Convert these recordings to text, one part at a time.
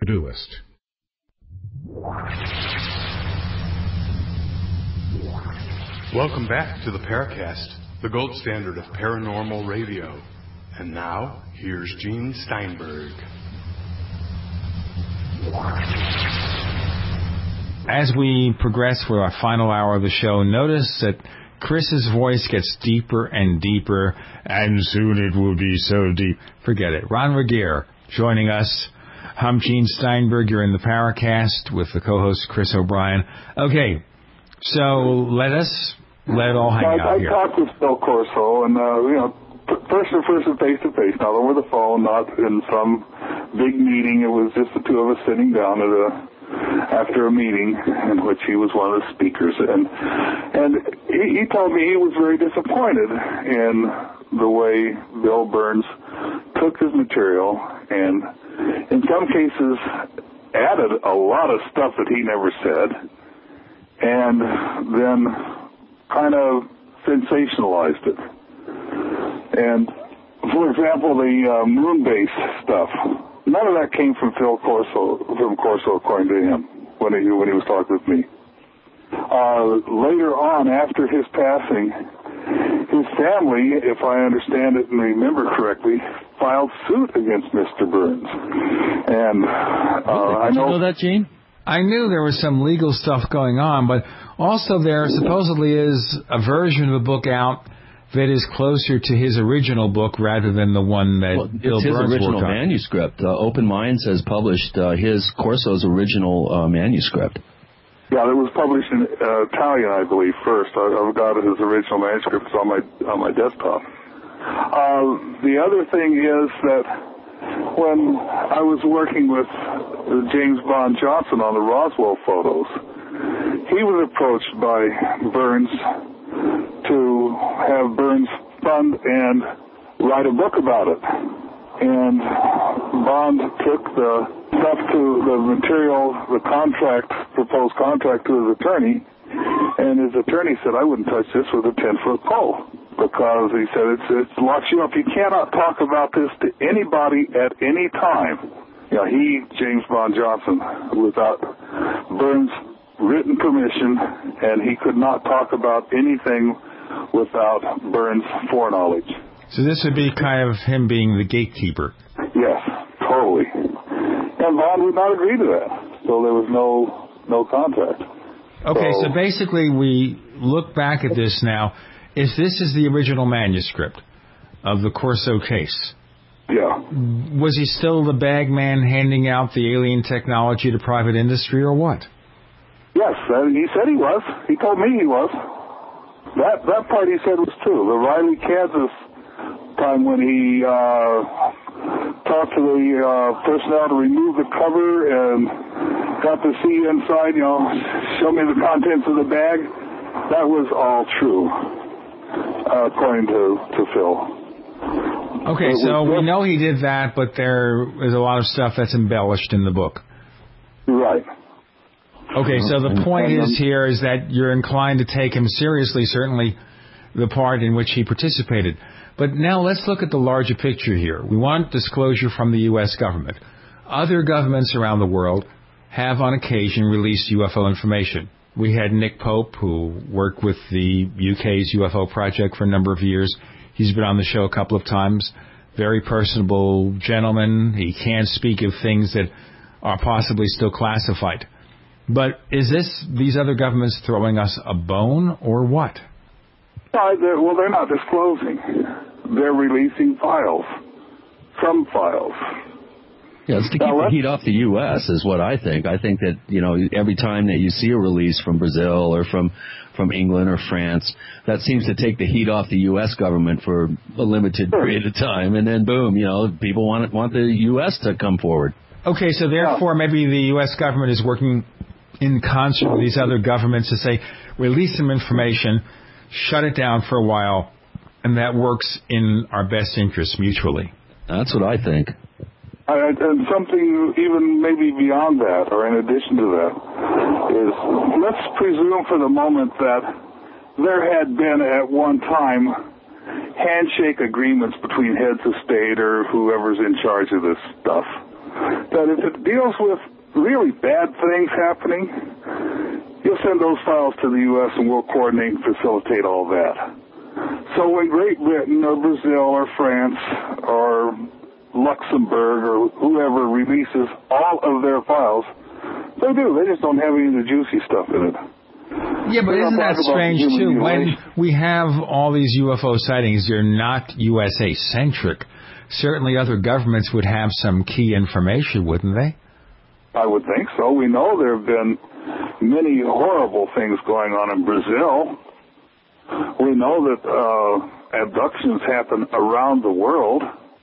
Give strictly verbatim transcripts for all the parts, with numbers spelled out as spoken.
to-do list. Welcome back to the Paracast, the gold standard of paranormal radio. And now, here's Gene Steinberg. As we progress with our final hour of the show, notice that Chris's voice gets deeper and deeper, and soon it will be so deep. Forget it. Ron Regier joining us. I'm Gene Steinberg. You're in the Paracast with the co-host Chris O'Brien. Okay, so let us let it all hang I, out I here. talked with Phil Corso, and, uh, you know, person to person, face to face, not over the phone, not in some big meeting. It was just the two of us sitting down at a after a meeting in which he was one of the speakers, and and he, he told me he was very disappointed in the way Bill Burns took his material and in some cases added a lot of stuff that he never said, and then kind of sensationalized it. And, for example, the uh, moon base stuff, none of that came from Phil Corso, from Corso, according to him, when he, when he was talking with me. Uh, later on, after his passing, his family, if I understand it and remember correctly, filed suit against Mister Burns. And uh, I Did know, you know that, Gene? I knew there was some legal stuff going on, but also there supposedly is a version of the book out that is closer to his original book rather than the one that Well, Bill it's his Burns original worked on. manuscript. Uh, Open Minds has published uh, his Corso's original uh, manuscript. yeah, it was published in uh, Italian, I believe, first. I, I've got his original manuscript on my on my desktop. Uh, the other thing is that when I was working with James Bond Johnson on the Roswell photos, he was approached by Burns to have Burns fund and write a book about it. And Bond took the stuff to the material, the contract, proposed contract to his attorney, and his attorney said, I wouldn't touch this with a ten-foot pole, because he said it's, it locks you up. You cannot talk about this to anybody at any time. You know, he, James Bond Johnson, without Burns' written permission, and he could not talk about anything without Burns' foreknowledge. So this would be kind of him being the gatekeeper. Yes, totally. And Bond would not agree to that, so there was no no contract. Okay, so, so basically we look back at this now. If this is the original manuscript of the Corso case, yeah. was he still the bag man handing out the alien technology to private industry or what? Yes, uh, he said he was. He told me he was. That that part he said was true. The Riley, Kansas time when he uh, talked to the uh, personnel to remove the cover and got to see inside, you know, show me the contents of the bag, that was all true, uh, according to, to Phil. Okay, so we know he did that, but there is a lot of stuff that's embellished in the book. Right. Okay, so the point is here is that you're inclined to take him seriously, certainly the part in which he participated. But now let's look at the larger picture here. We want disclosure from the U S government. Other governments around the world have on occasion released U F O information. We had Nick Pope, who worked with the U K's U F O project for a number of years. He's been on the show a couple of times. Very personable gentleman. He can speak of things that are possibly still classified. But is this these other governments throwing us a bone or what? Uh, they're, well, they're not disclosing. They're releasing files. Some files. Yeah, it's to keep now, the heat off the U S is what I think. I think that, you know, every time that you see a release from Brazil or from, from England or France, that seems to take the heat off the U S government for a limited sure. period of time. And then, boom, you know, people want want the U S to come forward. Okay, so therefore maybe the U S government is working in concert with these other governments to say, release some information, shut it down for a while, and that works in our best interest mutually. That's what I think. Uh, and something even maybe beyond that, or in addition to that, is let's presume for the moment that there had been at one time handshake agreements between heads of state or whoever's in charge of this stuff. that if it deals with really bad things happening, you'll send those files to the U S and we'll coordinate and facilitate all that. So when Great Britain or Brazil or France or Luxembourg or whoever releases all of their files, they do. They just don't have any of the juicy stuff in it. Yeah, but isn't that strange, too? When we have all these U F O sightings, they're not U S A-centric. Certainly other governments would have some key information, wouldn't they? I would think so. We know there have been many horrible things going on in Brazil. We know that uh, abductions happen around the world.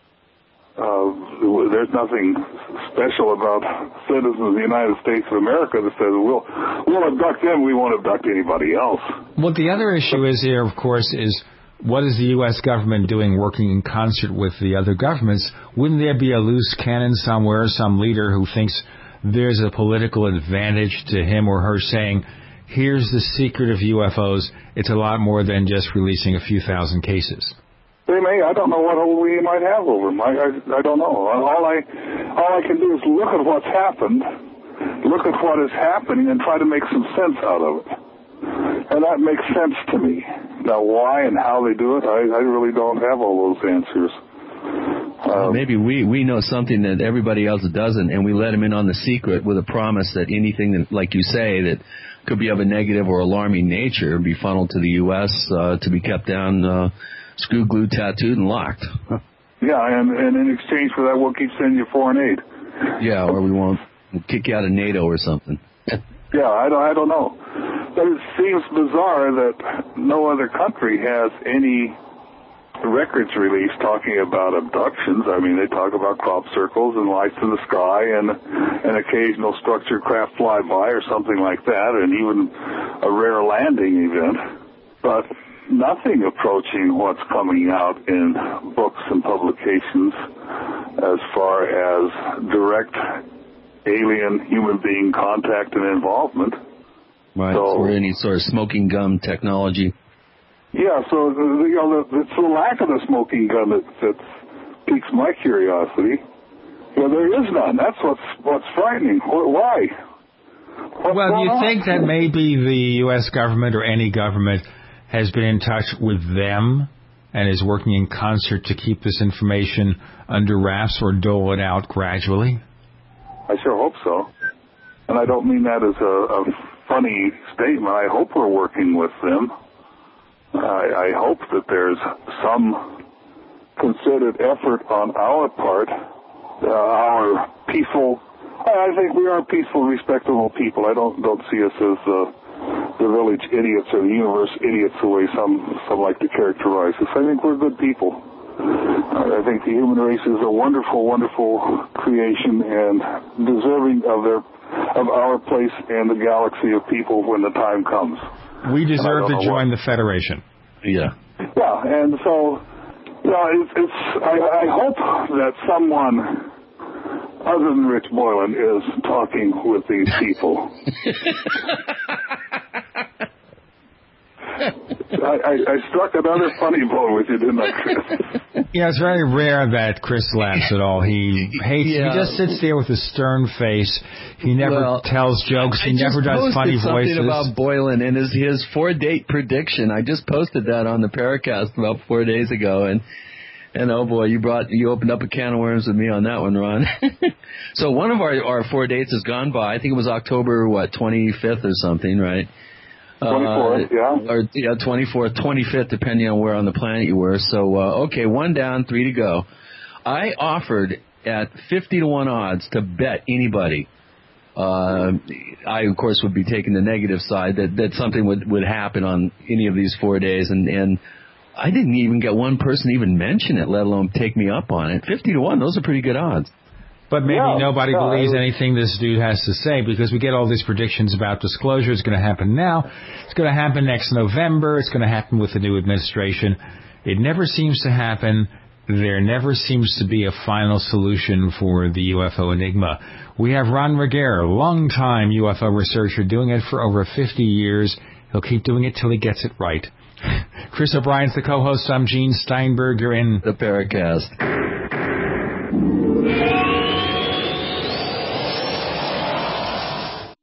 Uh, there's nothing special about citizens of the United States of America that says, we'll, we'll abduct them, we won't abduct anybody else. Well, the other issue is here, of course, is what is the U S government doing working in concert with the other governments? Wouldn't there be a loose cannon somewhere, some leader who thinks there's a political advantage to him or her saying, here's the secret of U F Os, it's a lot more than just releasing a few thousand cases? They may. I don't know what we might have over them. I, I, I don't know. All I, all I can do is look at what's happened, look at what is happening, and try to make some sense out of it. And that makes sense to me. Now, why and how they do it, I, I really don't have all those answers. Well, Um, maybe we, we know something that everybody else doesn't, and we let them in on the secret with a promise that anything that, like you say, that could be of a negative or alarming nature be funneled to the U S uh, to be kept down, uh, screwed, glued, tattooed, and locked. Yeah, and, and in exchange for that, we'll keep sending you foreign aid. Yeah, or we won't kick you out of NATO or something. Yeah, I don't, I don't know. But it seems bizarre that no other country has any records released talking about abductions. I mean, they talk about crop circles and lights in the sky and an occasional structured craft flyby or something like that, and even a rare landing event. But nothing approaching what's coming out in books and publications as far as direct alien human being contact and involvement. Right, so, or any sort of smoking gun technology. Yeah, so you know, it's the lack of the smoking gun that, that piques my curiosity. Well, there is none. That's what's what's frightening. Why? What's well, do you on? think that maybe the U S government or any government has been in touch with them and is working in concert to keep this information under wraps or dole it out gradually? I sure hope so. And I don't mean that as a, a funny statement. I hope we're working with them. I, I hope that there's some concerted effort on our part, uh, our peaceful. I think we are peaceful, respectable people. I don't don't see us as uh, the village idiots or the universe idiots, the way some some like to characterize us. I think we're good people. I think the human race is a wonderful, wonderful creation and deserving of their of our place in the galaxy of people when the time comes. We deserve to join what. the Federation. Yeah. Yeah, and so, you know, it's, it's I, I hope that someone other than Rich Boylan is talking with these people. I, I, I struck another funny bone with you, didn't I, Chris? Yeah, it's very rare that Chris laughs at all. He hates. Yeah. He just sits there with a stern face. He never Well, tells jokes. He I never just does funny posted voices. something about Boylan and his his four date prediction. I just posted that on the Paracast about four days ago, and and oh boy, you brought you opened up a can of worms with me on that one, Ron. So one of our our four dates has gone by. I think it was October what twenty-fifth or something, right? twenty-fourth, uh, yeah. Or, yeah, twenty-fourth, twenty-fifth, depending on where on the planet you were. So, uh, okay, one down, three to go. I offered at fifty to one odds to bet anybody. Uh, I, of course, would be taking the negative side, that, that something would, would happen on any of these four days. And, and I didn't even get one person even mention it, let alone take me up on it. fifty to one, those are pretty good odds. But maybe Yeah, nobody yeah, believes I- anything this dude has to say, because we get all these predictions about disclosure. It's going to happen now. It's going to happen next November. It's going to happen with the new administration. It never seems to happen. There never seems to be a final solution for the U F O enigma. We have Ron Regehr, longtime U F O researcher, doing it for over fifty years. He'll keep doing it till he gets it right. Chris O'Brien's the co-host. I'm Gene Steinberg. You're in The Paracast.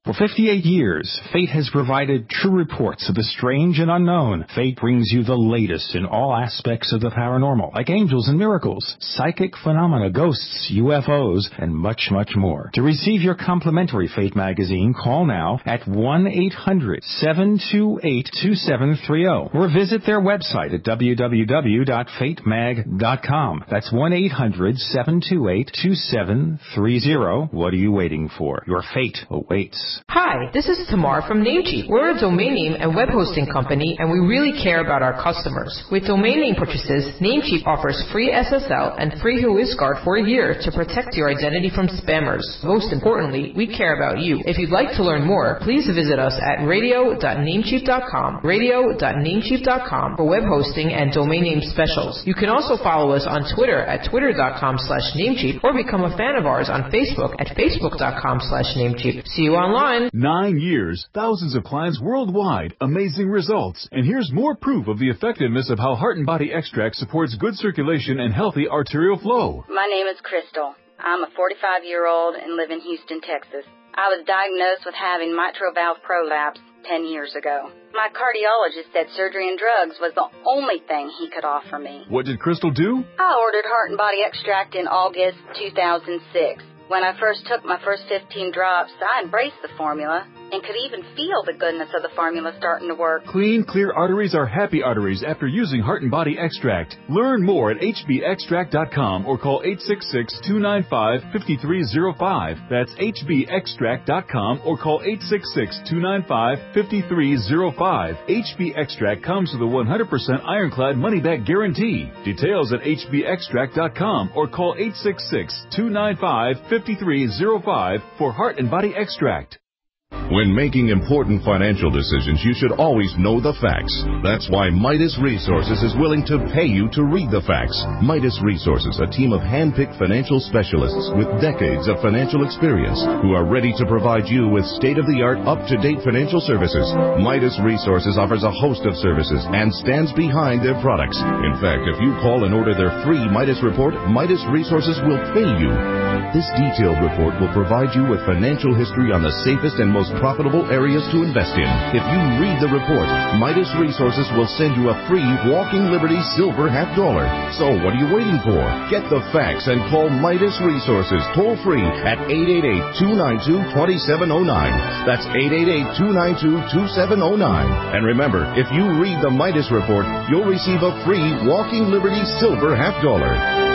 For fifty-eight years, Fate has provided true reports of the strange and unknown. Fate brings you the latest in all aspects of the paranormal, like angels and miracles, psychic phenomena, ghosts, U F Os, and much, much more. To receive your complimentary Fate magazine, call now at one eight hundred seven two eight two seven three zero or visit their website at w w w dot fate mag dot com. That's one eight hundred seven two eight two seven three zero. What are you waiting for? Your fate awaits. Hi, this is Tamar from Namecheap. We're a domain name and web hosting company, and we really care about our customers. With domain name purchases, Namecheap offers free S S L and free WhoisGuard for a year to protect your identity from spammers. Most importantly, we care about you. If you'd like to learn more, please visit us at radio dot namecheap dot com, radio dot namecheap dot com for web hosting and domain name specials. You can also follow us on Twitter at twitter dot com slash namecheap or become a fan of ours on Facebook at facebook dot com slash namecheap. See you online. Nine years, thousands of clients worldwide, amazing results. And here's more proof of the effectiveness of how Heart and Body Extract supports good circulation and healthy arterial flow. My name is Crystal. I'm a forty-five-year-old and live in Houston, Texas. I was diagnosed with having mitral valve prolapse ten years ago. My cardiologist said surgery and drugs was the only thing he could offer me. What did Crystal do? I ordered Heart and Body Extract in August two thousand six. When I first took my first fifteen drops, I embraced the formula and could even feel the goodness of the formula starting to work. Clean, clear arteries are happy arteries after using Heart and Body Extract. Learn more at h b extract dot com or call eight six six, two nine five, five three zero five. That's h b extract dot com or call eight six six, two nine five, five three zero five. H B Extract comes with a one hundred percent ironclad money-back guarantee. Details at h b extract dot com or call eight six six, two nine five, five three zero five for Heart and Body Extract. When making important financial decisions, you should always know the facts. That's why Midas Resources is willing to pay you to read the facts. Midas Resources, a team of hand-picked financial specialists with decades of financial experience who are ready to provide you with state-of-the-art, up-to-date financial services. Midas Resources offers a host of services and stands behind their products. In fact, if you call and order their free Midas report, Midas Resources will pay you. This detailed report will provide you with financial history on the safest and most profitable areas to invest in. If you read the report, Midas Resources will send you a free Walking Liberty Silver half dollar. So what are you waiting for? Get the facts and call Midas Resources toll free at eight eight eight, two nine two, two seven zero nine. That's eight eight eight, two nine two, two seven zero nine. And remember, if you read the Midas report, you'll receive a free Walking Liberty Silver half dollar.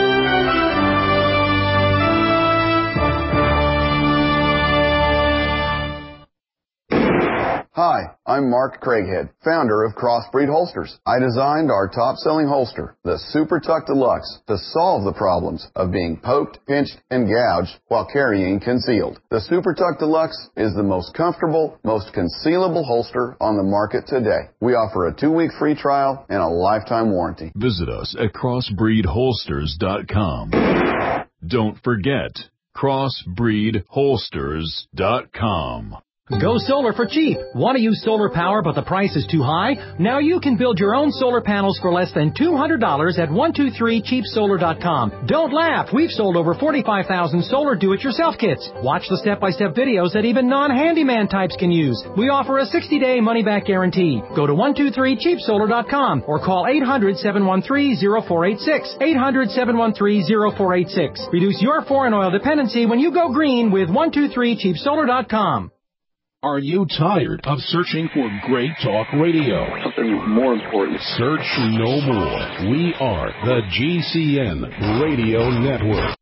Hi, I'm Mark Craighead, founder of Crossbreed Holsters. I designed our top-selling holster, the Super Tuck Deluxe, to solve the problems of being poked, pinched, and gouged while carrying concealed. The Super Tuck Deluxe is the most comfortable, most concealable holster on the market today. We offer a two-week free trial and a lifetime warranty. Visit us at crossbreed holsters dot com. Don't forget, crossbreed holsters dot com. Go solar for cheap. Want to use solar power but the price is too high? Now you can build your own solar panels for less than two hundred dollars at one two three cheap solar dot com. Don't laugh. We've sold over forty-five thousand solar do-it-yourself kits. Watch the step-by-step videos that even non-handyman types can use. We offer a sixty-day money-back guarantee. Go to one two three cheap solar dot com or call eight hundred, seven one three, zero four eight six. eight hundred, seven one three, zero four eight six. Reduce your foreign oil dependency when you go green with one two three cheap solar dot com. Are you tired of searching for great talk radio? Something more important. Search no more. We are the G C N Radio Network.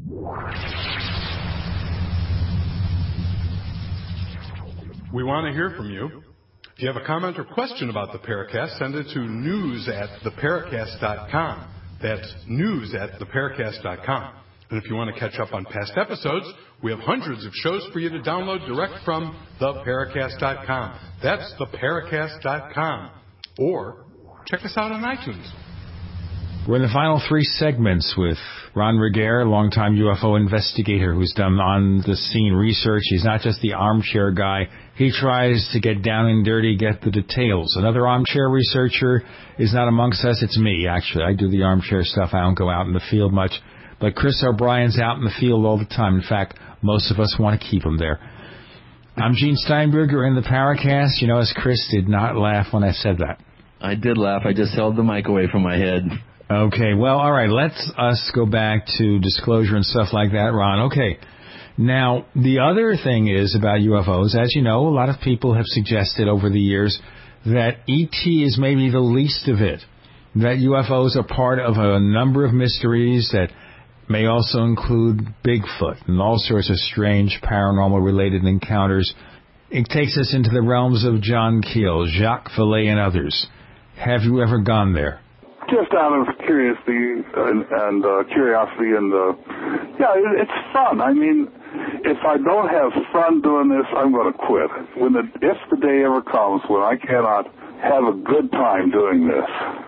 We want to hear from you. If you have a comment or question about the Paracast, send it to news at the paracast dot com. That's news at the paracast dot com. And if you want to catch up on past episodes, we have hundreds of shows for you to download direct from the paracast dot com. That's the paracast dot com. Or check us out on iTunes. We're in the final three segments with Ron Regehr, longtime U F O investigator who's done on-the-scene research. He's not just the armchair guy. He tries to get down and dirty, get the details. Another armchair researcher is not amongst us. It's me, actually. I do the armchair stuff. I don't go out in the field much. But Chris O'Brien's out in the field all the time. In fact, most of us want to keep him there. I'm Gene Steinberger in the Paracast. You notice Chris did not laugh when I said that. I did laugh. I just held the mic away from my head. Okay, well, all right, let's us go back to disclosure and stuff like that, Ron. Okay, now, the other thing is about U F Os, as you know, a lot of people have suggested over the years that E T is maybe the least of it, that U F Os are part of a number of mysteries that may also include Bigfoot and all sorts of strange paranormal-related encounters. It takes us into the realms of John Keel, Jacques Vallée, and others. Have you ever gone there? Just out of curiosity and, and uh, curiosity, and uh, yeah, it, it's fun. I mean, if I don't have fun doing this, I'm going to quit. When the, if the day ever comes when I cannot have a good time doing this,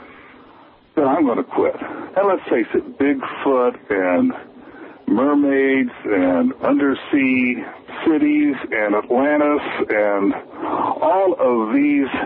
then I'm going to quit. And let's face it, Bigfoot and mermaids and undersea cities and Atlantis and all of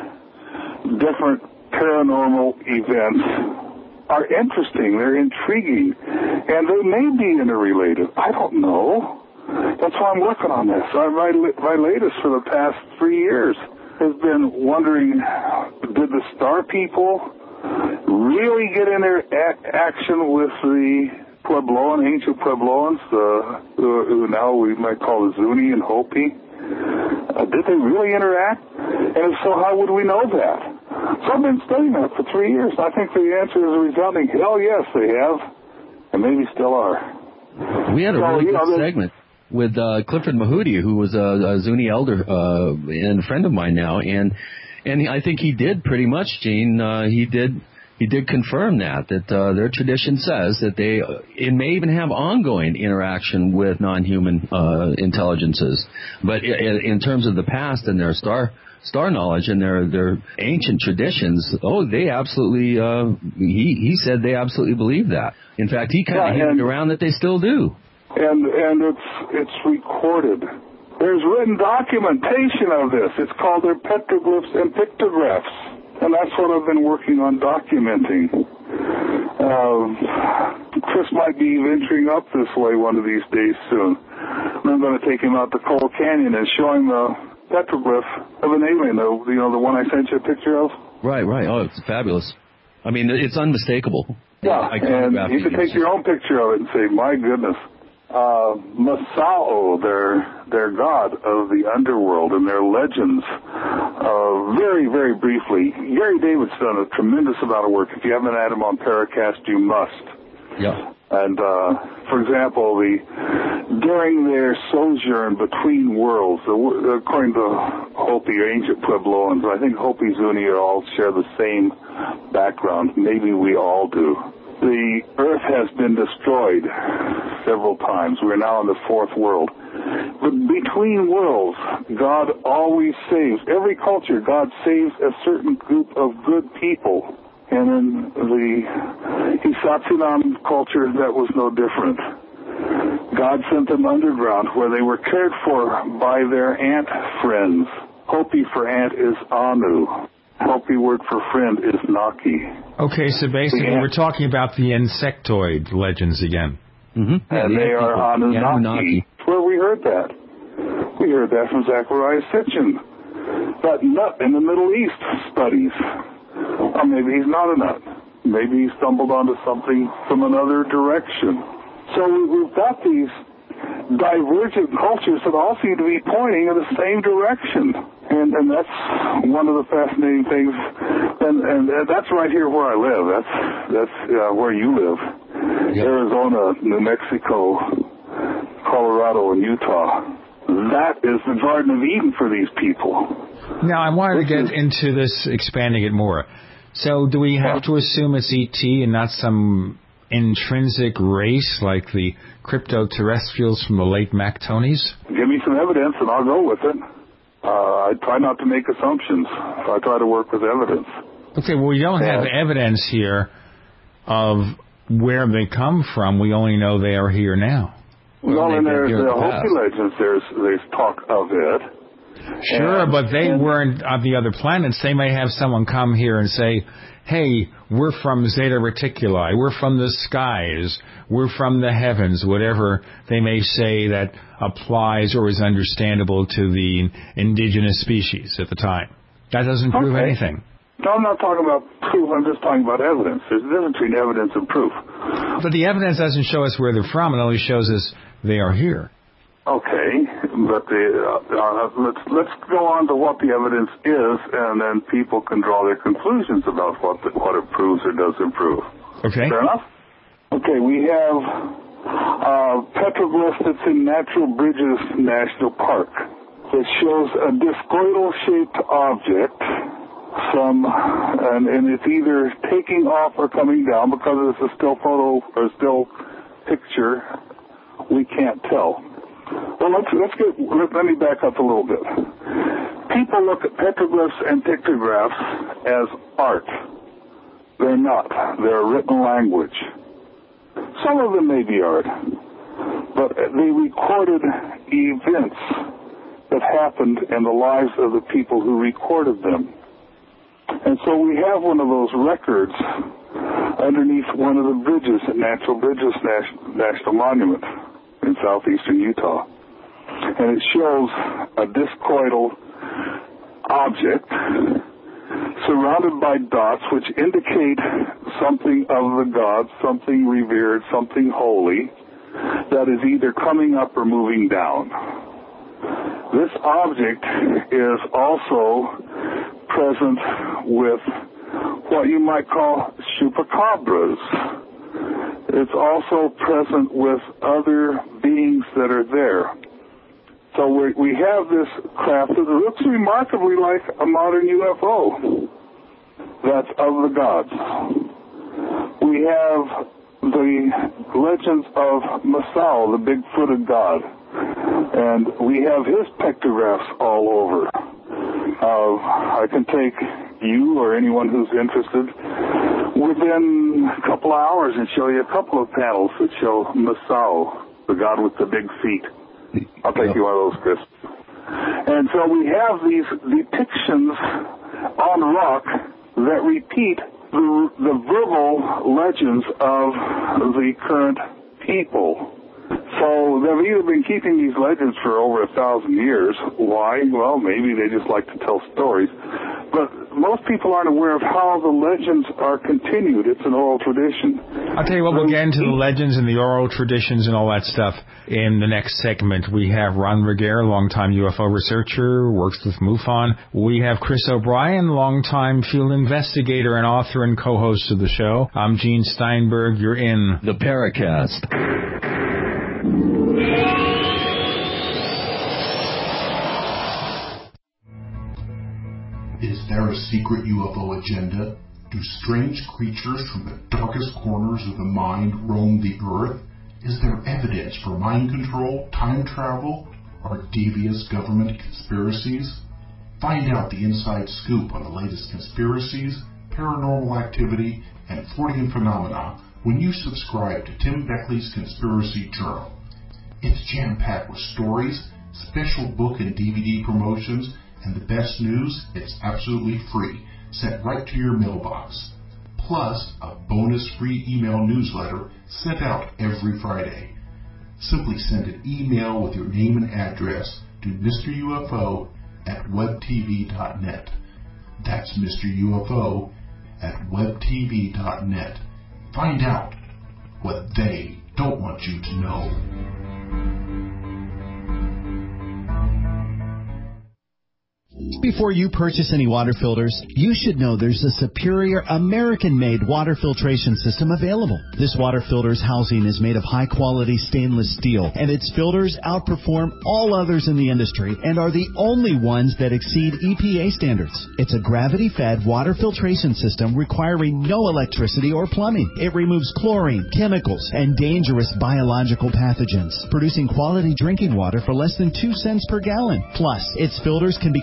these different paranormal events are interesting. They're intriguing. And they may be interrelated. I don't know. That's why I'm working on this. My, my latest for the past three years has been wondering, did the star people really get in their a- action with the Puebloan, ancient Puebloans, uh, who, who now we might call the Zuni and Hopi? Uh, did they really interact? And if so, how would we know that? So I've been studying that for three years. I think the answer is a resounding hell yes, they have, and maybe still are. We had a so, really good know, segment with uh, Clifford Mahudi, who was a, a Zuni elder uh, and a friend of mine now, and and I think he did pretty much, Gene. Uh, he did he did confirm that that uh, their tradition says that they uh, it may even have ongoing interaction with non-human uh, intelligences, but in, in terms of the past and their star star knowledge and their their ancient traditions, oh, they absolutely. Uh, he he said they absolutely believe that. In fact, he kind of yeah, hinted around that they still do. And and it's it's recorded. There's written documentation of this. It's called their petroglyphs and pictographs, and that's what I've been working on documenting. Uh, Chris might be venturing up this way one of these days soon. I'm going to take him out to Coal Canyon and show him the petroglyph of an alien, the, you know, the one I sent you a picture of. Right, right. Oh, it's fabulous. I mean, it's unmistakable. Yeah, and you can take your own picture of it and say, my goodness. Uh, Masao, their their god of the underworld and their legends. Uh, very, very briefly, Gary David's done a tremendous amount of work. If you haven't had him on Paracast, you must. Yeah. And, uh, for example, the during their sojourn between worlds, the, according to Hopi or ancient Puebloans, I think Hopi Zuni all share the same background. Maybe we all do. The earth has been destroyed several times. We're now in the fourth world. But between worlds, God always saves. Every culture, God saves a certain group of good people. And in the Hisatsinan culture, that was no different. God sent them underground where they were cared for by their ant friends. Hopi for ant is Anu. Hopi word for friend is Naki. Okay, so basically we're talking about the insectoid legends again. Mm-hmm. And yeah, they are Anunnaki. Anunnaki. Where we heard that. We heard that from Zachariah Sitchin. That nut in the Middle East studies. Or maybe he's not a nut. Maybe he stumbled onto something from another direction. So we've got these divergent cultures that all seem to be pointing in the same direction. And, and that's one of the fascinating things. And, and, and that's right here where I live. That's that's uh, where you live. Yep. Arizona, New Mexico, Colorado, and Utah. That is the Garden of Eden for these people. Now, I wanted to get into this, expanding it more. So do we have to assume it's E T and not some intrinsic race like the crypto-terrestrials from the late Mactones? Give me some evidence and I'll go with it. Uh, I try not to make assumptions. I try to work with evidence. Okay, well, we don't have yeah. evidence here of where they come from. We only know they are here now. Well, well and there's the Hopi legends. There's, there's talk of it. Sure, and, but they and, weren't on the other planets. They may have someone come here and say, hey, we're from Zeta Reticuli, we're from the skies, we're from the heavens, whatever they may say that applies or is understandable to the indigenous species at the time. That doesn't prove okay. anything. No, I'm not talking about proof, I'm just talking about evidence. There's a difference between evidence and proof. But the evidence doesn't show us where they're from, it only shows us they are here. Okay, but the, uh, uh, let's let's go on to what the evidence is, and then people can draw their conclusions about what the, what it proves or doesn't prove. Okay. Fair enough? Okay, we have uh, petroglyph that's in Natural Bridges National Park. It shows a discoidal-shaped object from, and, and it's either taking off or coming down. Because it's a still photo or still picture, we can't tell. Well, let's let's get let, let me back up a little bit. People look at petroglyphs and pictographs as art. They're not. They're a written language. Some of them may be art, but they recorded events that happened in the lives of the people who recorded them. And so we have one of those records underneath one of the bridges at Natural Bridges National Monument in southeastern Utah. And it shows a discoidal object surrounded by dots which indicate something of the gods, something revered, something holy, that is either coming up or moving down. This object is also present with what you might call chupacabras. It's also present with other beings that are there. So we, we have this craft that looks remarkably like a modern U F O that's of the gods. We have the legends of Masao, the big-footed god, and we have his pictographs all over. Uh, I can take you or anyone who's interested within a couple of hours and show you a couple of panels that show Masao, the god with the big feet. I'll take you one of those, Chris. And so we have these depictions on rock that repeat the, the verbal legends of the current people. So they've either been keeping these legends for over a thousand years. Why? Well, maybe they just like to tell stories. But most people aren't aware of how the legends are continued. It's an oral tradition. I'll tell you what, we'll get into the legends and the oral traditions and all that stuff in the next segment. We have Ron Regehr, longtime U F O researcher, works with MUFON. We have Chris O'Brien, longtime field investigator and author and co-host of the show. I'm Gene Steinberg. You're in the Paracast. Is there a secret U F O agenda? Do strange creatures from the darkest corners of the mind roam the earth? Is there evidence for mind control, time travel, or devious government conspiracies? Find out the inside scoop on the latest conspiracies, paranormal activity, and Fortean phenomena when you subscribe to Tim Beckley's Conspiracy Journal. It's jam-packed with stories, special book and D V D promotions, and the best news, it's absolutely free, sent right to your mailbox. Plus, a bonus free email newsletter sent out every Friday. Simply send an email with your name and address to Mister U F O at web t v dot net. That's Mister U F O at web t v dot net. Find out what they don't want you to know. Before you purchase any water filters, you should know there's a superior American-made water filtration system available. This water filter's housing is made of high-quality stainless steel, and its filters outperform all others in the industry and are the only ones that exceed E P A standards. It's a gravity-fed water filtration system requiring no electricity or plumbing. It removes chlorine, chemicals, and dangerous biological pathogens, producing quality drinking water for less than two cents per gallon. Plus, its filters can be cleaned up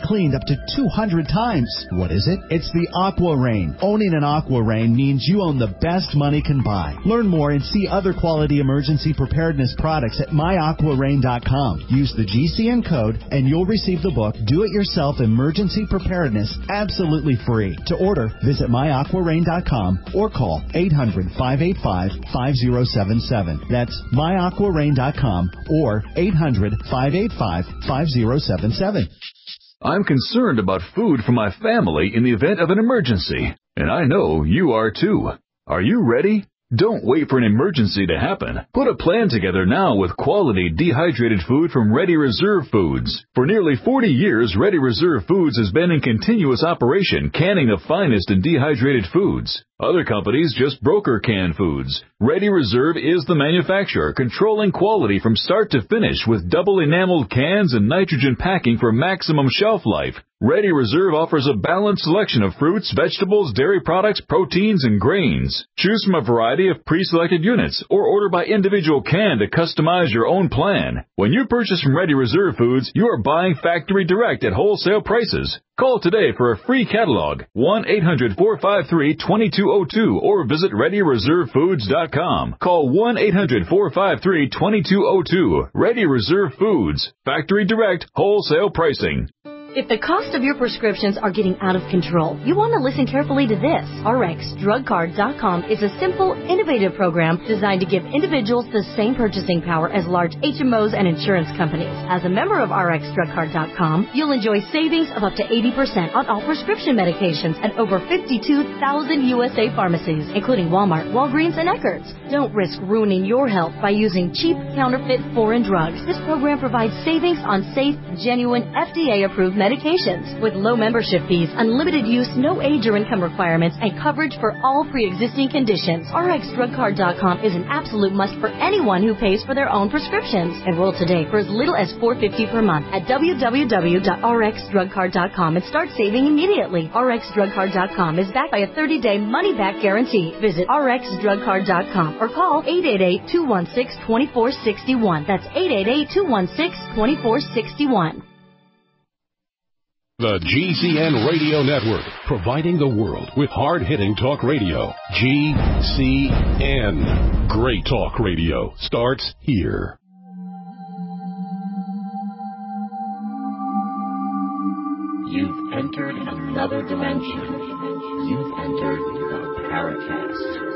to two hundred times. What is it? It's the Aqua Rain. Owning an Aqua Rain means you own the best money can buy. Learn more and see other quality emergency preparedness products at my aqua rain dot com. Use the G C N code and you'll receive the book Do-It-Yourself Emergency Preparedness absolutely free. To order, visit my aqua rain dot com or call eight hundred, five eight five, five zero seven seven. That's my aqua rain dot com or eight hundred, five eight five, five zero seven seven. I'm concerned about food for my family in the event of an emergency, and I know you are too. Are you ready? Don't wait for an emergency to happen. Put a plan together now with quality dehydrated food from Ready Reserve Foods. For nearly forty years, Ready Reserve Foods has been in continuous operation, canning the finest in dehydrated foods. Other companies just broker canned foods. Ready Reserve is the manufacturer, controlling quality from start to finish with double enameled cans and nitrogen packing for maximum shelf life. Ready Reserve offers a balanced selection of fruits, vegetables, dairy products, proteins, and grains. Choose from a variety of pre-selected units or order by individual can to customize your own plan. When you purchase from Ready Reserve Foods, you are buying factory direct at wholesale prices. Call today for a free catalog, one eight hundred, four five three, two two zero two, or visit ready reserve foods dot com. Call one eight hundred, four five three, two two zero two. Ready Reserve Foods. Factory direct, wholesale pricing. If the cost of your prescriptions are getting out of control, you want to listen carefully to this. R X drug card dot com is a simple, innovative program designed to give individuals the same purchasing power as large H M Os and insurance companies. As a member of R X drug card dot com, you'll enjoy savings of up to eighty percent on all prescription medications at over fifty-two thousand U S A pharmacies, including Walmart, Walgreens, and Eckerd's. Don't risk ruining your health by using cheap, counterfeit, foreign drugs. This program provides savings on safe, genuine, F D A-approved medications with low membership fees, unlimited use, no age or income requirements, and coverage for all pre-existing conditions. R X drug card dot com is an absolute must for anyone who pays for their own prescriptions. Enroll today for as little as four dollars and fifty cents per month at w w w dot r x drug card dot com and start saving immediately. R X drug card dot com is backed by a thirty-day money-back guarantee. Visit r x drug card dot com or call eight eight eight, two one six, two four six one. That's eight eight eight, two one six, two four six one. The G C N Radio Network, providing the world with hard-hitting talk radio. G C N. Great talk radio starts here. You've entered another dimension. You've entered the Paracast.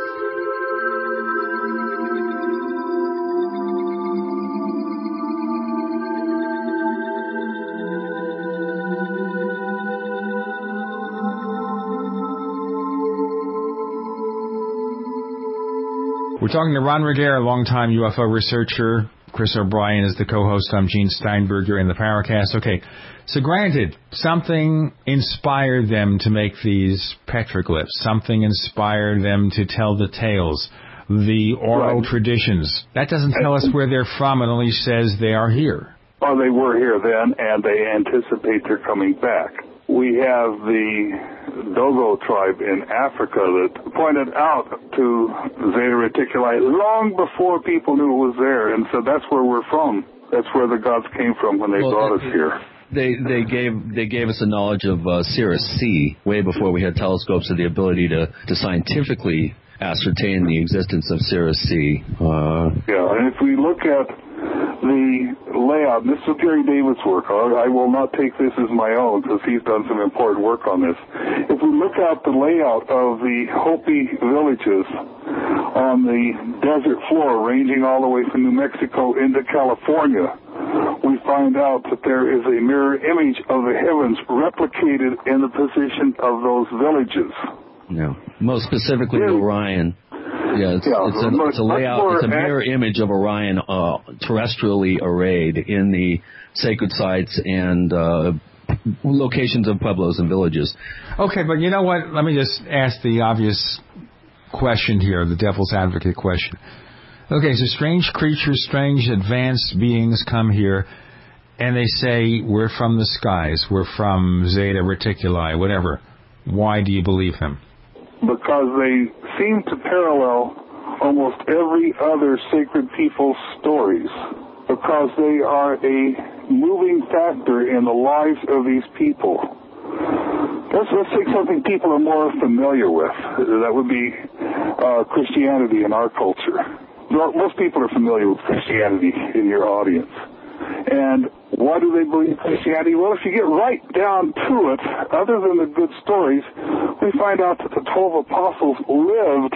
We're talking to Ron Regera, longtime U F O researcher. Chris O'Brien is the co-host. I'm Gene Steinberger in the Paracast. Okay, so granted, something inspired them to make these petroglyphs. Something inspired them to tell the tales, the oral right. traditions. That doesn't tell us where they're from. It only says they are here. Well, they were here then, and they anticipate they're coming back. We have the Dogo tribe in Africa that pointed out to Zeta Reticuli long before people knew it was there, and so that's where we're from. That's where the gods came from when they well, brought they, us here. They they gave they gave us a knowledge of uh, Sirius C way before we had telescopes and the ability to, to scientifically ascertain the existence of Sirius C. Uh, yeah, and if we look at the layout, this is Gary David's work. I will not take this as my own because he's done some important work on this. If we look at the layout of the Hopi villages on the desert floor, ranging all the way from New Mexico into California, we find out that there is a mirror image of the heavens replicated in the position of those villages. No, most specifically yeah. Orion. Yeah, it's, yeah, it's, a, it's a layout, it's a mirror image of Orion uh, terrestrially arrayed in the sacred sites and uh, locations of pueblos and villages. Okay, but you know what? Let me just ask the obvious question here, the devil's advocate question. Okay, so strange creatures, strange advanced beings come here, and they say, we're from the skies, we're from Zeta Reticuli, whatever. Why do you believe them? Because they seem to parallel almost every other sacred people's stories. Because they are a moving factor in the lives of these people. Let's, let's take something people are more familiar with. That would be uh, Christianity in our culture. Most people are familiar with Christianity in your audience. And why do they believe Christianity? Well, if you get right down to it, other than the good stories, we find out that the twelve apostles lived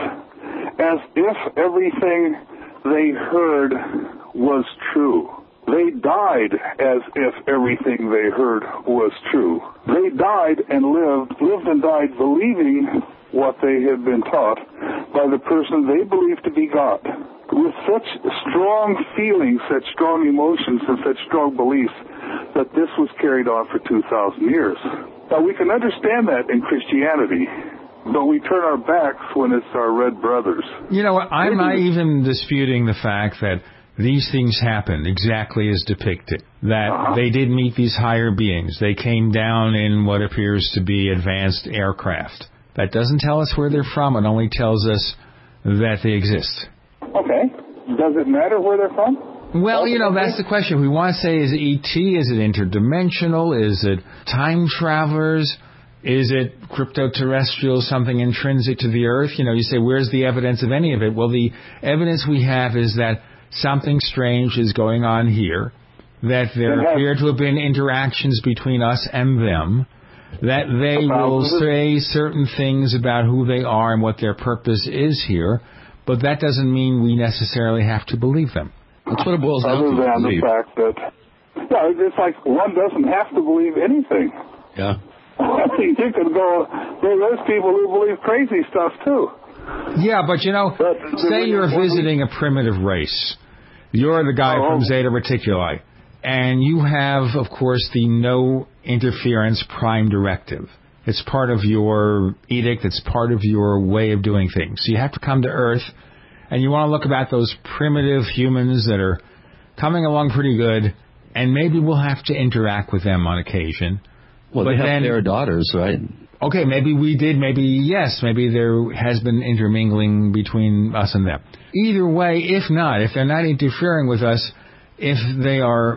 as if everything they heard was true. They died as if everything they heard was true. They died and lived, lived and died believing what they had been taught by the person they believed to be God. With such strong feelings, such strong emotions, and such strong beliefs that this was carried on for two thousand years. Now, we can understand that in Christianity, but we turn our backs when it's our red brothers. You know, I'm not even disputing the fact that these things happened exactly as depicted, that uh-huh. they did meet these higher beings. They came down in what appears to be advanced aircraft. That doesn't tell us where they're from. It only tells us that they exist. Okay. Does it matter where they're from? Well, you know, that's the question. We want to say, is it E T? Is it interdimensional? Is it time travelers? Is it crypto-terrestrial, something intrinsic to the Earth? You know, you say, where's the evidence of any of it? Well, the evidence we have is that something strange is going on here, that there appear to have been interactions between us and them, that they will say certain things about who they are and what their purpose is here, but that doesn't mean we necessarily have to believe them. That's what it boils down to. Other than the fact that, yeah, it's like one doesn't have to believe anything. Yeah. I mean, you could go, there's people who believe crazy stuff, too. Yeah, but, you know, but say you're visiting a primitive race. You're the guy oh. from Zeta Reticuli, and you have, of course, the no interference prime directive. It's part of your edict. It's part of your way of doing things. So you have to come to Earth, and you want to look about those primitive humans that are coming along pretty good, and maybe we'll have to interact with them on occasion. Well, but they have then, their daughters, right? Okay, maybe we did. Maybe, yes, maybe there has been intermingling between us and them. Either way, if not, if they're not interfering with us, if they are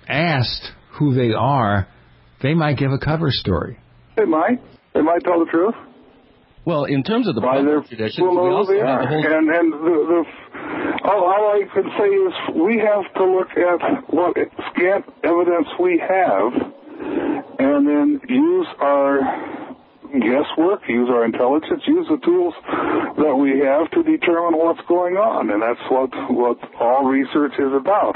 asked who they are, they might give a cover story. They might. They might tell the truth. Well, in terms of the public tradition, we well, also they have are. the whole... And, and the, the, all, all I can say is we have to look at what scant evidence we have and then use our guesswork, use our intelligence, use the tools that we have to determine what's going on. And that's what, what all research is about.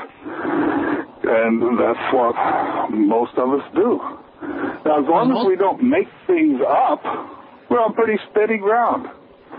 And that's what most of us do. Now, as long as we don't make things up, we're on pretty steady ground.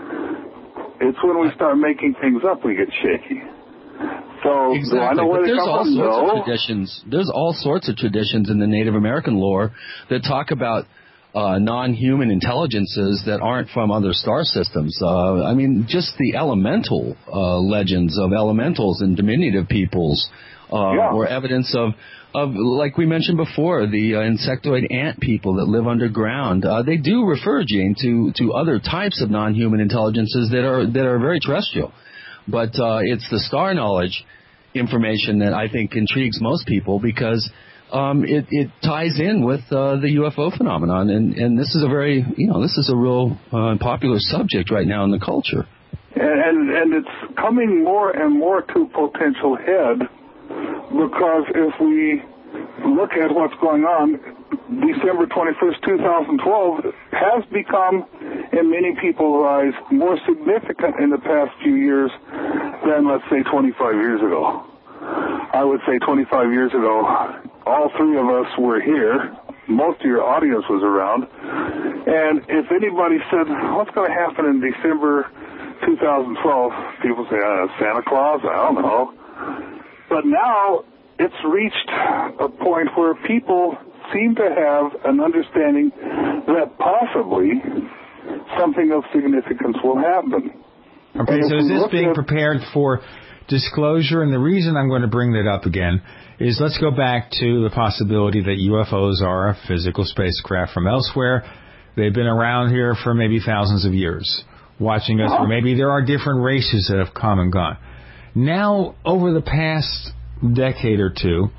It's when we start making things up we get shaky. So, exactly. do I know where but they there's come all from? sorts No. of traditions. There's all sorts of traditions in the Native American lore that talk about uh, non-human intelligences that aren't from other star systems. Uh, I mean, just the elemental uh, legends of elementals and diminutive peoples, uh, yeah. or evidence of. Of, like we mentioned before, the uh, insectoid ant people that live underground, uh, they do refer, Gene, to, to other types of non-human intelligences that are that are very terrestrial. But uh, it's the star knowledge information that I think intrigues most people because um, it, it ties in with uh, the U F O phenomenon, and, and this is a very, you know, this is a real uh, popular subject right now in the culture. And and it's coming more and more to potential head. Because if we look at what's going on, December twenty-first, twenty twelve has become, in many people's eyes, more significant in the past few years than, let's say, twenty-five years ago. I would say twenty-five years ago, all three of us were here. Most of your audience was around. And if anybody said, what's going to happen in December twenty twelve, people say, uh, Santa Claus? I don't know. But now it's reached a point where people seem to have an understanding that possibly something of significance will happen. Okay, so is this being prepared for disclosure? And the reason I'm going to bring that up again is let's go back to the possibility that U F Os are a physical spacecraft from elsewhere. They've been around here for maybe thousands of years, watching us, or maybe there are different races that have come and gone. Now, over the past decade or two,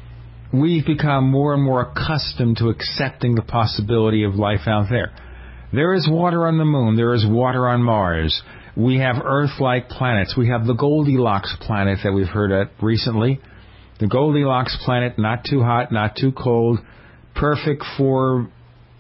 we've become more and more accustomed to accepting the possibility of life out there. There is water on the moon. There is water on Mars. We have Earth-like planets. We have the Goldilocks planet that we've heard of recently. The Goldilocks planet, not too hot, not too cold, perfect for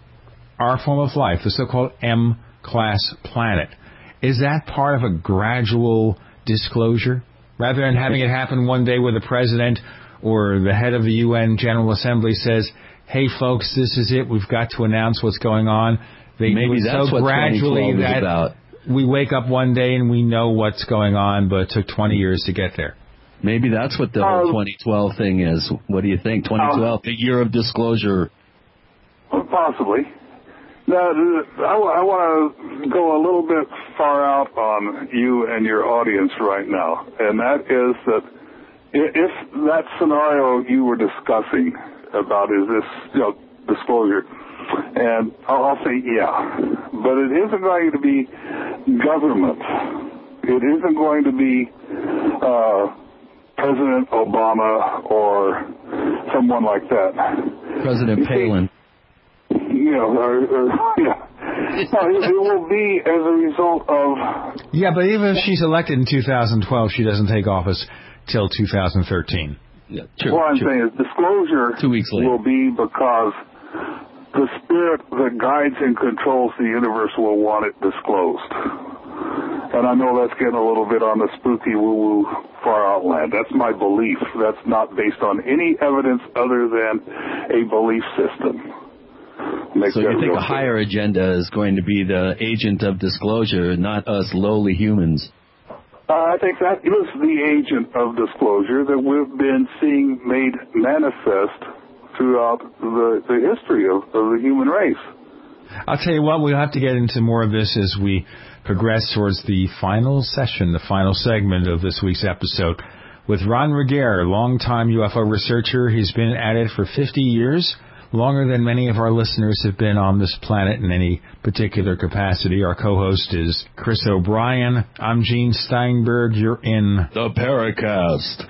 our form of life, the so-called M-class planet. Is that part of a gradual disclosure? Rather than having it happen one day where the president or the head of the U N General Assembly says, hey, folks, this is it. We've got to announce what's going on. They Maybe that's so what gradually twenty twelve is that about. We wake up one day and we know what's going on, but it took twenty years to get there. Maybe that's what the whole Um, twenty twelve thing is. What do you think? twenty twelve, the year of disclosure. Possibly. Now, I, I want to go a little bit far out on you and your audience right now, and that is that if that scenario you were discussing about is this, you know, disclosure, and I'll say yeah, but it isn't going to be government. It isn't going to be uh, President Obama or someone like that. President Palin. You know, or, or, yeah. No, it, it will be as a result of... Yeah, but even if she's elected in two thousand twelve, she doesn't take office till two thousand thirteen. Yeah, true, what I'm true. saying is disclosure Two weeks later. will be because the spirit that guides and controls the universe will want it disclosed. And I know that's getting a little bit on the spooky woo-woo far out land. That's my belief. That's not based on any evidence other than a belief system. Make So you think real a higher agenda is going to be the agent of disclosure, not us lowly humans? Uh, I think that is the agent of disclosure that we've been seeing made manifest throughout the, the history of, of the human race. I'll tell you what, we'll have to get into more of this as we progress towards the final session, the final segment of this week's episode with Ron Regehr, longtime U F O researcher. He's been at it for fifty years, longer than many of our listeners have been on this planet in any particular capacity. Our co-host is Chris O'Brien. I'm Gene Steinberg. You're in The Paracast.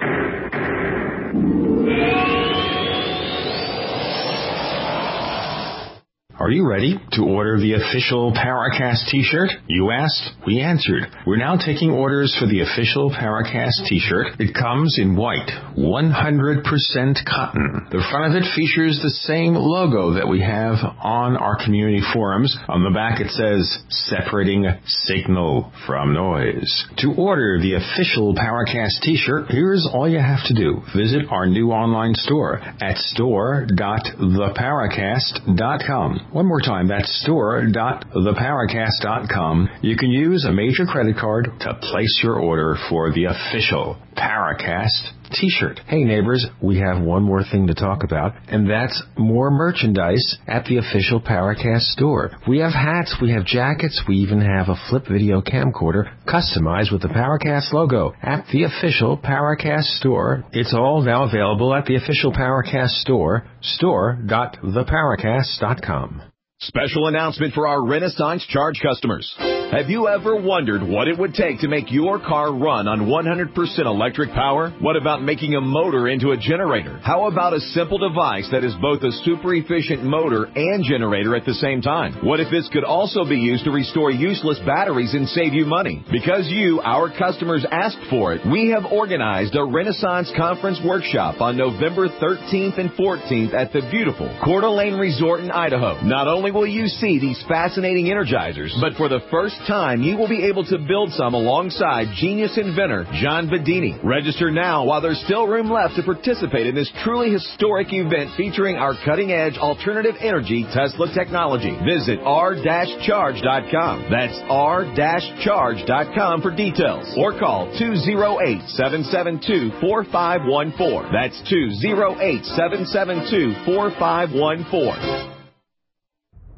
Are you ready to order the official Paracast t-shirt? You asked, we answered. We're now taking orders for the official Paracast t-shirt. It comes in white, one hundred percent cotton. The front of it features the same logo that we have on our community forums. On the back it says, separating signal from noise. To order the official Paracast t-shirt, here's all you have to do. Visit our new online store at store dot the paracast dot com. One more time, that's store dot the paracast dot com. You can use a major credit card to place your order for the official Paracast t-shirt. Hey neighbors, we have one more thing to talk about, and that's more merchandise at the official Paracast store. We have hats, we have jackets, we even have a flip video camcorder customized with the Paracast logo at the official Paracast store. It's all now available at the official Paracast store, store dot the paracast dot com. Special announcement for our Renaissance Charge customers. Have you ever wondered what it would take to make your car run on one hundred percent electric power? What about making a motor into a generator? How about a simple device that is both a super efficient motor and generator at the same time? What if this could also be used to restore useless batteries and save you money? Because you, our customers, asked for it, we have organized a Renaissance Conference Workshop on November thirteenth and fourteenth at the beautiful Coeur d'Alene Resort in Idaho. Not only will you see these fascinating energizers, but for the first time, you will be able to build some alongside genius inventor John Bedini. Register now while there's still room left to participate in this truly historic event featuring our cutting-edge alternative energy Tesla technology. Visit r dash charge dot com. That's r dash charge dot com for details. Or call two oh eight, seven seven two, four five one four. That's two oh eight, seven seven two, four five one four.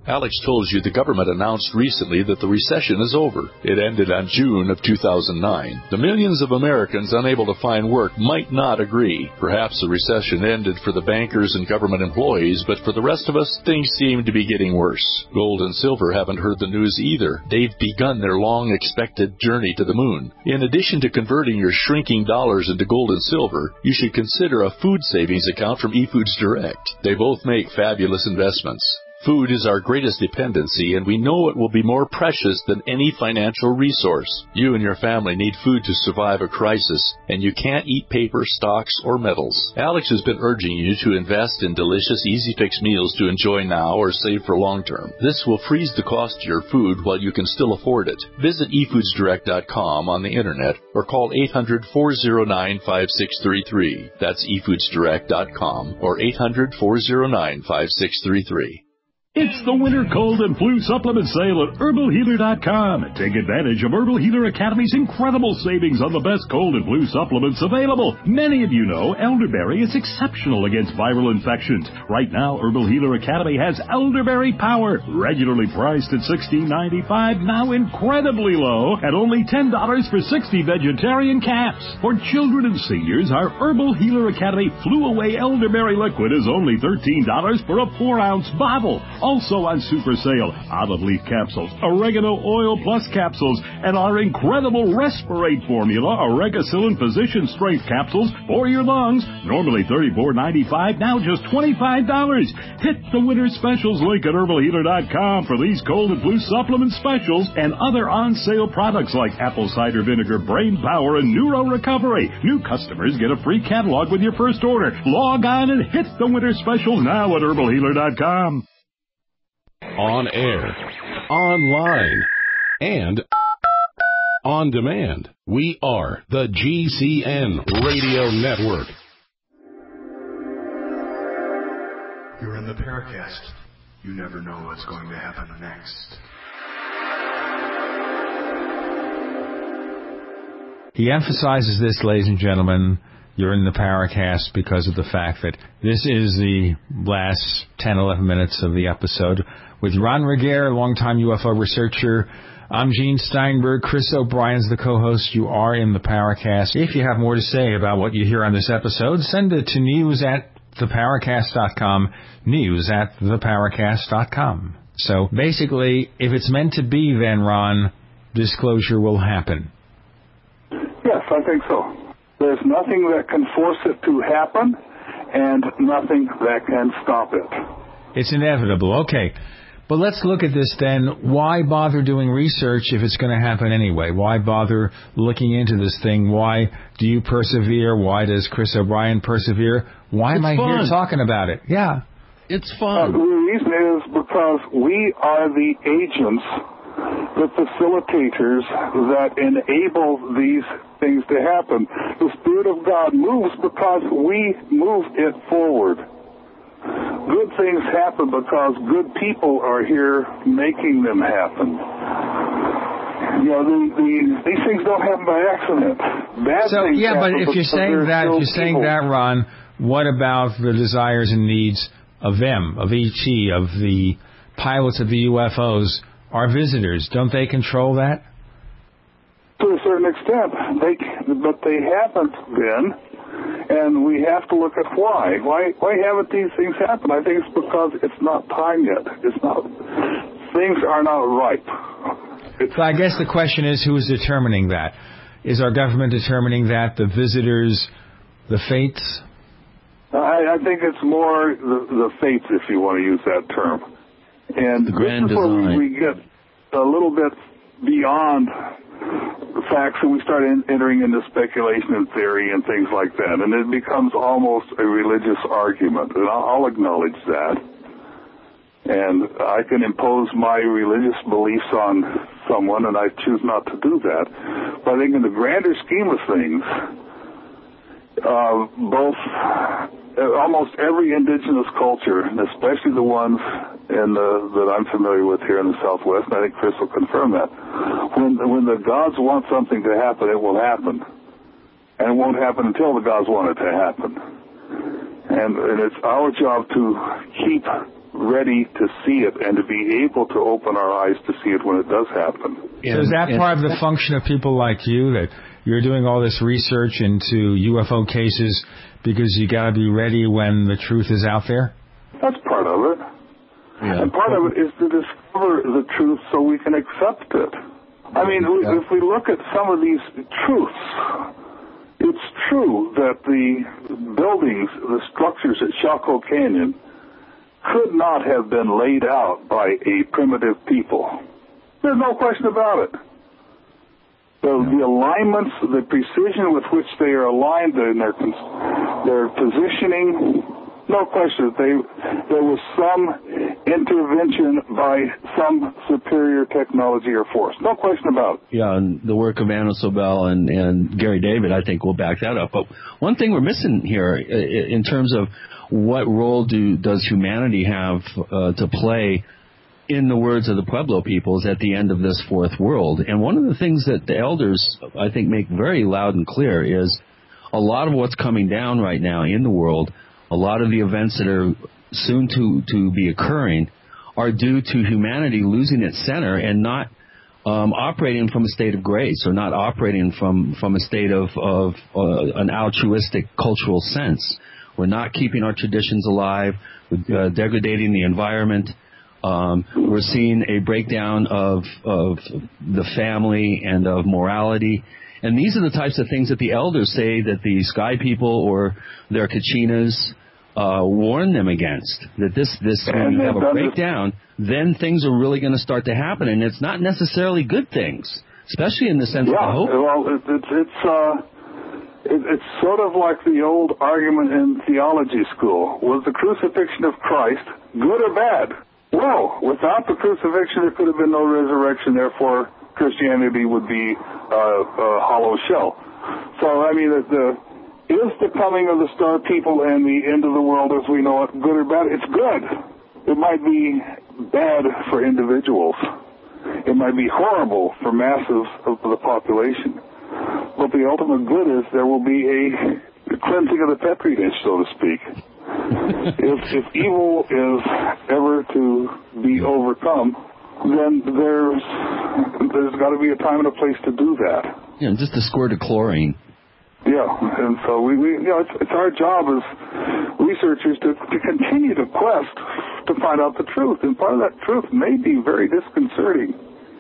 Alex told you the government announced recently that the recession is over. It ended on June of two thousand nine. The millions of Americans unable to find work might not agree. Perhaps the recession ended for the bankers and government employees, but for the rest of us, things seem to be getting worse. Gold and silver haven't heard the news either. They've begun their long-expected journey to the moon. In addition to converting your shrinking dollars into gold and silver, you should consider a food savings account from eFoods Direct. They both make fabulous investments. Food is our greatest dependency, and we know it will be more precious than any financial resource. You and your family need food to survive a crisis, and you can't eat paper, stocks, or metals. Alex has been urging you to invest in delicious, easy-fix meals to enjoy now or save for long term. This will freeze the cost of your food while you can still afford it. Visit e foods direct dot com on the internet or call eight hundred, four oh nine, five six three three. That's e foods direct dot com or eight hundred, four oh nine, five six three three. It's the winter cold and flu supplement sale at herbal healer dot com. Take advantage of Herbal Healer Academy's incredible savings on the best cold and flu supplements available. Many of you know elderberry is exceptional against viral infections. Right now, Herbal Healer Academy has Elderberry Power, regularly priced at sixteen ninety-five, now incredibly low at only ten dollars for sixty vegetarian caps. For children and seniors, our Herbal Healer Academy Flu Away Elderberry Liquid is only thirteen dollars for a four ounce bottle. Also on super sale, olive leaf capsules, oregano oil plus capsules, and our incredible Respirate formula, Oregacillin Physician Strength capsules for your lungs. Normally thirty-four ninety-five, now just twenty-five dollars. Hit the winter specials link at herbal healer dot com for these cold and flu supplement specials and other on-sale products like apple cider vinegar, brain power, and neuro recovery. New customers get a free catalog with your first order. Log on and hit the winter specials now at herbal healer dot com. On air, online, and on demand. We are the G C N Radio Network. You're in the Paracast. You never know what's going to happen next. He emphasizes this, ladies and gentlemen. You're in the Paracast because of the fact that this is the last ten, eleven minutes of the episode with Ron Regehr, longtime U F O researcher. I'm Gene Steinberg. Chris O'Brien's the co-host. You are in the Paracast. If you have more to say about what you hear on this episode, send it to news at the paracast dot com, news at the paracast dot com. So basically, if it's meant to be, then, Ron, disclosure will happen. Yes, I think so. There's nothing that can force it to happen, and nothing that can stop it. It's inevitable. Okay. But let's look at this then. Why bother doing research if it's going to happen anyway? Why bother looking into this thing? Why do you persevere? Why does Chris O'Brien persevere? Why am I here talking about it? Yeah. It's fun. Uh, the reason is because we are the agents, the facilitators that enable these things to happen. The Spirit of God moves because we move it forward. Good things happen because good people are here making them happen. You know, the, the, these things don't happen by accident. Bad so, things yeah, happen but if you're saying that, if you're saying that, Ron, what about the desires and needs of them, of E T, of the pilots of the U F Os, our visitors? Don't they control that? To a certain extent, they, but they haven't been, and we have to look at why. Why why haven't these things happened? I think it's because it's not time yet. It's not, things are not ripe. It's, so I guess the question is, who is determining that? Is our government determining that, the visitors, the fates? I, I think it's more the, the fates, if you want to use that term. And the grand this is where design. we, we get a little bit beyond the facts, and we start in, entering into speculation and theory and things like that, and it becomes almost a religious argument, and I'll, I'll acknowledge that. And I can impose my religious beliefs on someone, and I choose not to do that. But I think in the grander scheme of things, uh, both, uh, almost every indigenous culture, and especially the ones in the, that I'm familiar with here in the Southwest, and I think Chris will confirm that, when, when the gods want something to happen, it will happen. And it won't happen until the gods want it to happen. And, and it's our job to keep ready to see it and to be able to open our eyes to see it when it does happen. So is that part of the function of people like you, that you're doing all this research into U F O cases because you got to be ready when the truth is out there? That's part of it. Yeah. And part of it is to discover the truth so we can accept it. I mean, yeah. if we look at some of these truths, it's true that the buildings, the structures at Chaco Canyon could not have been laid out by a primitive people. There's no question about it. The, the alignments, the precision with which they are aligned, and their, their positioning, no question. They, there was some intervention by some superior technology or force. No question about it. Yeah, and the work of Anna Sobel and, and Gary David, I think, will back that up. But one thing we're missing here in terms of what role do does humanity have uh, to play, in the words of the Pueblo peoples, at the end of this fourth world? And one of the things that the elders, I think, make very loud and clear is a lot of what's coming down right now in the world, a lot of the events that are soon to, to be occurring, are due to humanity losing its center and not um, operating from a state of grace, or not operating from, from a state of, of uh, an altruistic cultural sense. We're not keeping our traditions alive. We're uh, degrading the environment. Um, we're seeing a breakdown of, of the family and of morality. And these are the types of things that the elders say that the sky people or their Kachinas uh, warn them against. That this, this when you have a breakdown, then things are really going to start to happen. And it's not necessarily good things, especially in the sense yeah, of hope. Well, it, it, it's... Uh It, it's sort of like the old argument in theology school. Was the crucifixion of Christ good or bad? Well, without the crucifixion, there could have been no resurrection. Therefore, Christianity would be uh, a hollow shell. So, I mean, the, the, is the coming of the star people and the end of the world as we know it good or bad? It's good. It might be bad for individuals. It might be horrible for masses of the population. But the ultimate good is there will be a cleansing of the Petri dish, so to speak. if, if evil is ever to be overcome, then there's there's got to be a time and a place to do that. Yeah, just a squirt of chlorine. Yeah, and so we, we you know, it's, it's our job as researchers to, to continue to quest to find out the truth. And part of that truth may be very disconcerting.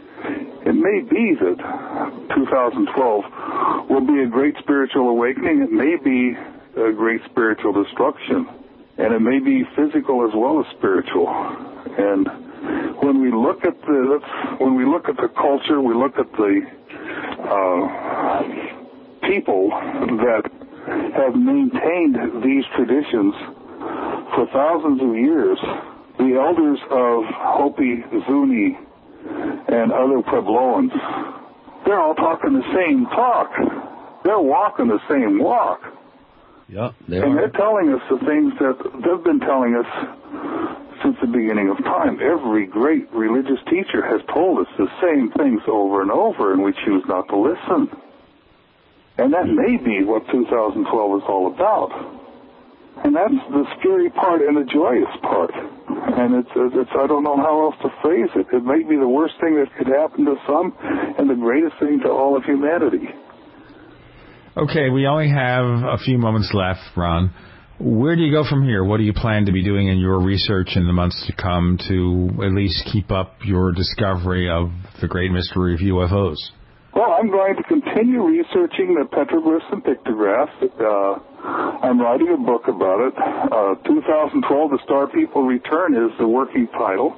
It may be that two thousand twelve will be a great spiritual awakening. It may be a great spiritual destruction. And it may be physical as well as spiritual. And when we look at the when we look at the culture, we look at the uh, people that have maintained these traditions for thousands of years, the elders of Hopi, Zuni, and other Puebloans, they're all talking the same talk. They're walking the same walk. Yeah, they and are. they're telling us the things that they've been telling us since the beginning of time. Every great religious teacher has told us the same things over and over, and we choose not to listen. And that may be what two thousand twelve is all about. And that's the scary part and the joyous part. And it's, it's, I don't know how else to phrase it. It may be the worst thing that could happen to some and the greatest thing to all of humanity. Okay, we only have a few moments left, Ron. Where do you go from here? What do you plan to be doing in your research in the months to come to at least keep up your discovery of the great mystery of U F Os? Well, I'm going to continue researching the petroglyphs and pictographs. Uh, I'm writing a book about it. Uh, two thousand twelve, The Star People Return is the working title.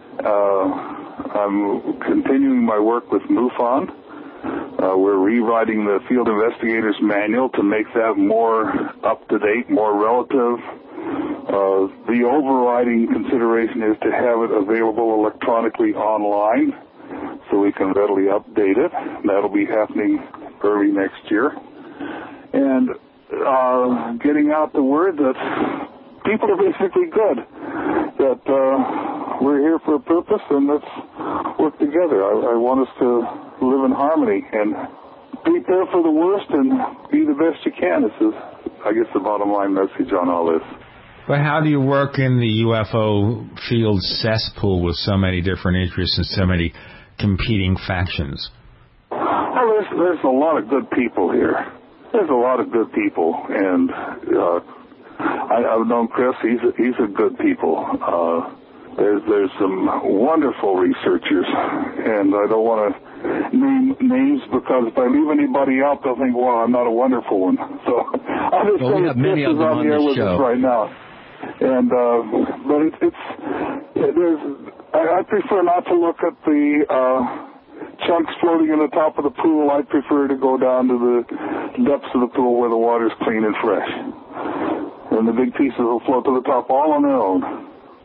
Uh, I'm continuing my work with MUFON. Uh, we're rewriting the Field Investigators Manual to make that more up-to-date, more relative. Uh, the overriding consideration is to have it available electronically online so we can readily update it. That'll be happening early next year. And uh, getting out the word that people are basically good, that uh, we're here for a purpose, and let's work together. I, I want us to live in harmony and prepare for the worst and be the best you can. This is, I guess, the bottom line message on all this. But how do you work in the U F O field cesspool with so many different interests and so many competing factions? Well, there's, there's a lot of good people here. There's a lot of good people, and uh, I, I've known Chris. He's a, he's a good people. Uh, there's there's some wonderful researchers, and I don't want to name names because if I leave anybody out, they'll think, well, I'm not a wonderful one. So I'll just well, say we have many Chris of is them on on the air the with show. us right now. And uh, but it, it's it, there's I, I prefer not to look at the uh, chunks floating in the top of the pool. I prefer to go down to the depths of the pool where the water's clean and fresh, and the big pieces will float to the top all on their own.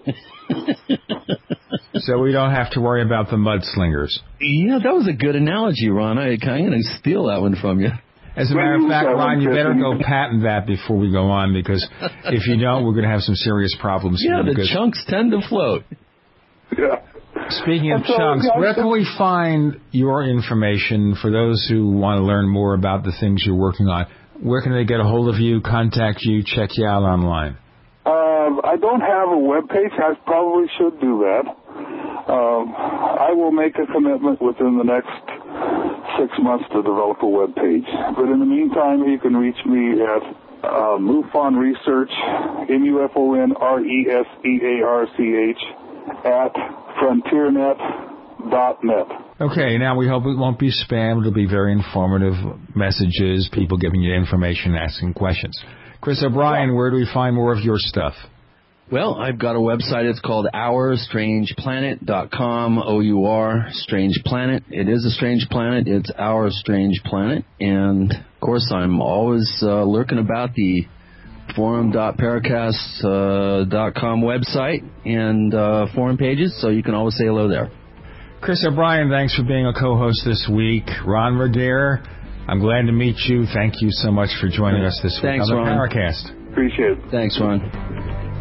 So we don't have to worry about the mudslingers. Yeah, that was a good analogy, Ron. I, I'm going to steal that one from you. As a matter of fact, Ron, you better go patent that before we go on, because if you don't, we're going to have some serious problems Yeah, here. the chunks tend to float. Yeah. Speaking of so, chunks, yeah, where can we find your information for those who want to learn more about the things you're working on? Where can they get a hold of you, contact you, check you out online? Uh, I don't have a web page. I probably should do that. Um, I will make a commitment within the next six months to develop a web page. But in the meantime, you can reach me at uh, MUFON Research, M U F O N R E S E A R C H, at frontiernet dot net. Okay, now we hope it won't be spam. It'll be very informative messages, people giving you information, asking questions. Chris O'Brien, where do we find more of your stuff? Well, I've got a website. It's called our strange planet dot com, O U R, Strange Planet. It is a strange planet. It's Our Strange Planet. And, of course, I'm always uh, lurking about the forum dot paracast dot com website and uh, forum pages, so you can always say hello there. Chris O'Brien, thanks for being a co-host this week. Ron Verdier, I'm glad to meet you. Thank you so much for joining us this Thanks, week on the Ron. Paracast. Appreciate it. Thanks, Ron.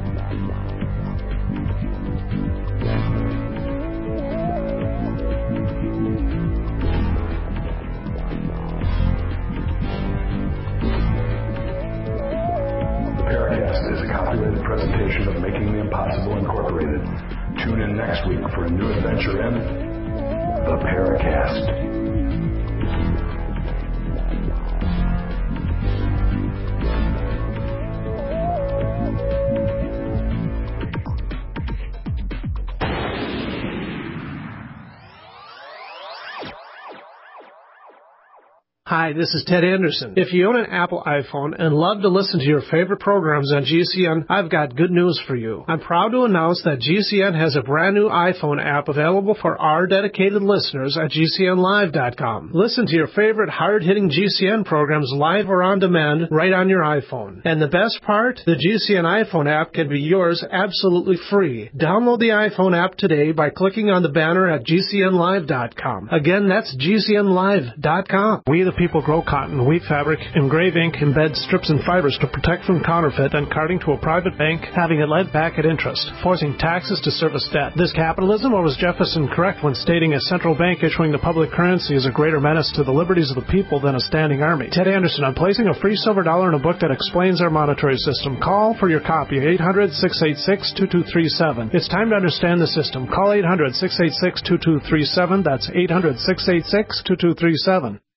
Presentation of Making the Impossible Incorporated. Tune in next week for a new adventure in the Paracast. Hi, this is Ted Anderson. If you own an Apple iPhone and love to listen to your favorite programs on G C N, I've got good news for you. I'm proud to announce that G C N has a brand new iPhone app available for our dedicated listeners at G C N live dot com. Listen to your favorite hard-hitting G C N programs live or on demand right on your iPhone. And the best part? The G C N iPhone app can be yours absolutely free. Download the iPhone app today by clicking on the banner at G C N live dot com. Again, that's G C N live dot com. We the people grow cotton, weave fabric, engrave ink, embed strips and fibers to protect from counterfeit and carting to a private bank, having it lent back at interest, forcing taxes to service debt. This capitalism, or was Jefferson correct when stating a central bank issuing the public currency is a greater menace to the liberties of the people than a standing army? Ted Anderson, I'm placing a free silver dollar in a book that explains our monetary system. Call for your copy, eight hundred, six eight six, two two three seven. It's time to understand the system. Call eight hundred, six eight six, two two three seven. That's eight hundred, six eight six, two two three seven.